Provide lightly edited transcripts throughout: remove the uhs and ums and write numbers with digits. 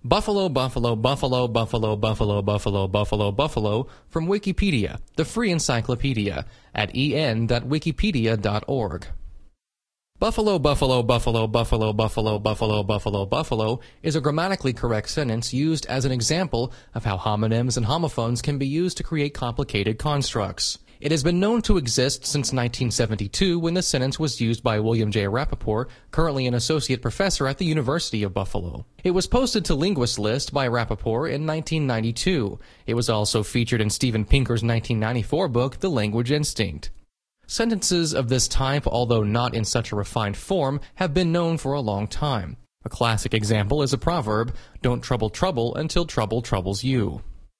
Buffalo, buffalo, buffalo, buffalo, buffalo, buffalo, buffalo, buffalo from Wikipedia, the free encyclopedia, at en.wikipedia.org. Buffalo, buffalo, buffalo, buffalo, buffalo, buffalo, buffalo, buffalo is a grammatically correct sentence used as an example of how homonyms and homophones can be used to create complicated constructs. It has been known to exist since 1972 when the sentence was used by William J. Rappaport, currently an associate professor at the University of Buffalo. It was posted to Linguist List by Rappaport in 1992. It was also featured in Steven Pinker's 1994 book, The Language Instinct. Sentences of this type, although not in such a refined form, have been known for a long time. A classic example is a proverb, "Don't trouble trouble until trouble troubles you."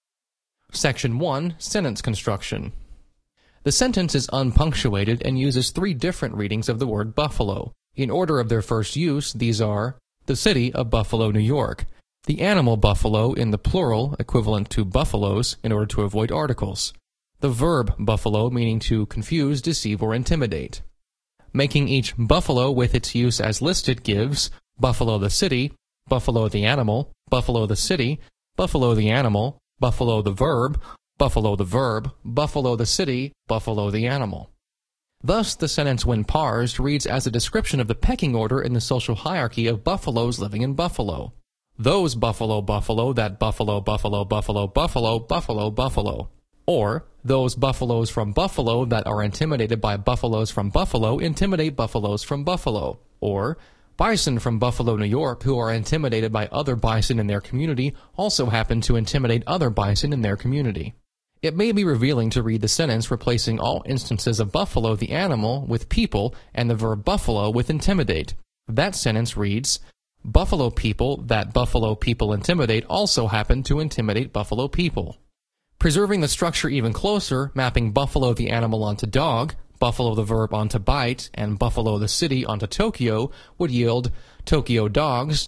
Section 1. Sentence Construction. The sentence is unpunctuated and uses three different readings of the word buffalo. In order of their first use, these are the city of Buffalo, New York, the animal buffalo in the plural equivalent to buffaloes in order to avoid articles, the verb buffalo meaning to confuse, deceive, or intimidate. Making each buffalo with its use as listed gives buffalo the city, buffalo the animal, buffalo the city, buffalo the animal, buffalo the verb, buffalo the verb, buffalo the city, buffalo the animal. Thus, the sentence when parsed reads as a description of the pecking order in the social hierarchy of buffaloes living in Buffalo. Those buffalo buffalo, that buffalo buffalo buffalo buffalo buffalo buffalo. Or, those buffaloes from Buffalo that are intimidated by buffaloes from Buffalo intimidate buffaloes from Buffalo. Or, bison from Buffalo, New York, who are intimidated by other bison in their community, also happen to intimidate other bison in their community. It may be revealing to read the sentence replacing all instances of buffalo the animal with people and the verb buffalo with intimidate. That sentence reads, Buffalo people that Buffalo people intimidate also happen to intimidate Buffalo people. Preserving the structure even closer, mapping buffalo the animal onto dog, buffalo the verb onto bite, and buffalo the city onto Tokyo would yield Tokyo dogs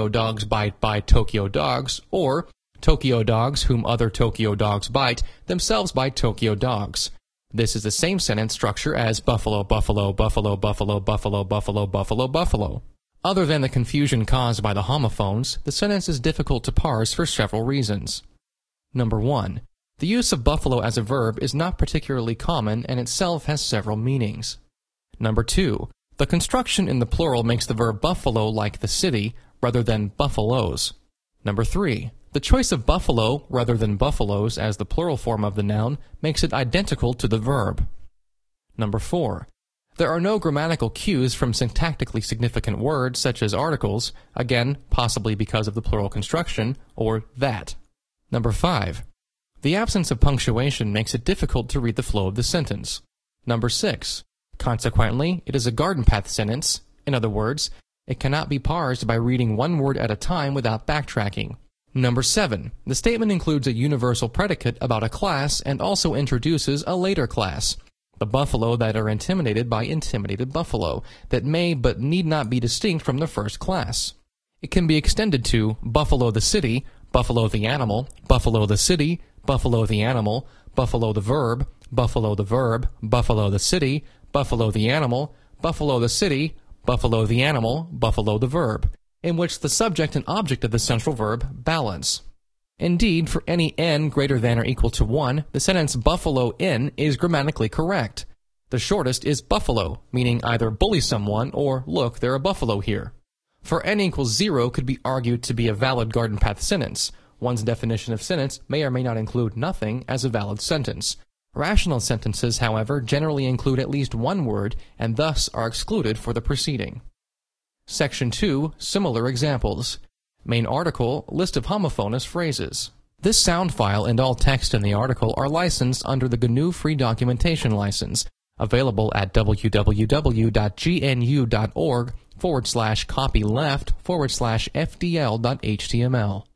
bite Tokyo dogs, or Tokyo dogs whom other Tokyo dogs bite themselves bite Tokyo dogs. This is the same sentence structure as buffalo, buffalo, buffalo, buffalo, buffalo, buffalo, buffalo, buffalo. Other than the confusion caused by the homophones, the sentence is difficult to parse for several reasons. Number 1. The use of buffalo as a verb is not particularly common and itself has several meanings. Number 2. The construction in the plural makes the verb buffalo like the city rather than buffaloes. Number 3. The choice of buffalo rather than buffaloes as the plural form of the noun makes it identical to the verb. Number 4. There are no grammatical cues from syntactically significant words such as articles, again, possibly because of the plural construction, or that. Number 5. The absence of punctuation makes it difficult to read the flow of the sentence. Number 6. Consequently, it is a garden path sentence. In other words, it cannot be parsed by reading one word at a time without backtracking. Number 7. The statement includes a universal predicate about a class and also introduces a later class, the buffalo that are intimidated by intimidated buffalo, that may but need not be distinct from the first class. It can be extended to buffalo the city, buffalo the animal, buffalo the city, buffalo the animal, buffalo the verb, buffalo the verb, buffalo the city, buffalo the animal, buffalo the city, buffalo the animal, buffalo the verb, in which the subject and object of the central verb balance. Indeed, for any n greater than or equal to 1, the sentence buffalo in is grammatically correct. The shortest is buffalo, meaning either bully someone or look, there are buffalo here. For n equals 0 could be argued to be a valid garden path sentence. One's definition of sentence may or may not include nothing as a valid sentence. Rational sentences, however, generally include at least one word and thus are excluded for the preceding. Section 2. Similar examples. Main article, list of homophonous phrases. This sound file and all text in the article are licensed under the GNU Free Documentation License, available at www.gnu.org/copyleft/fdl.html.